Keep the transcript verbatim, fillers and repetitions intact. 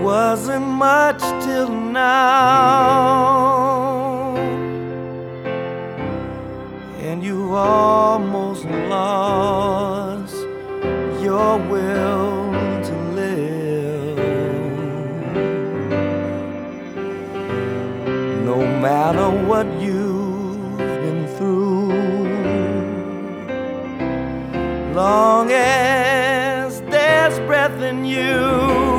wasn't much till now, and you almost lost your will to live. No matter what you've been through, long as there's breath in you,